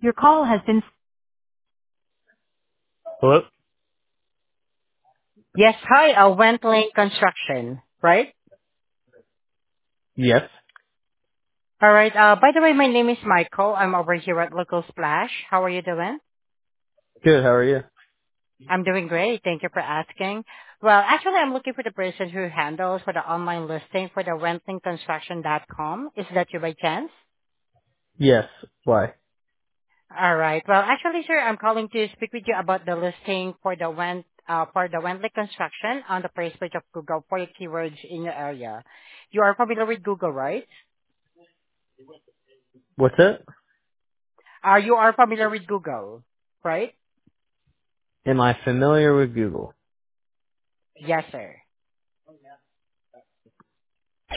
Your call has been... Hello? Yes, hi, Wentling Construction, right? Yes. All right. By the way, my name is Michael. I'm over here at Local Splash. How are you doing? Good, how are you? I'm doing great. Thank you for asking. Well, actually, I'm looking for the person who handles for the online listing for the wentlingconstruction.com. Is that you by chance? Yes. Why? All right. Well, actually, sir, I'm calling to speak with you about the listing for the Wentling Construction on the first page of Google for your keywords in your area. You are familiar with Google, right? What's it? You are familiar with Google, right? Am I familiar with Google? Yes, sir.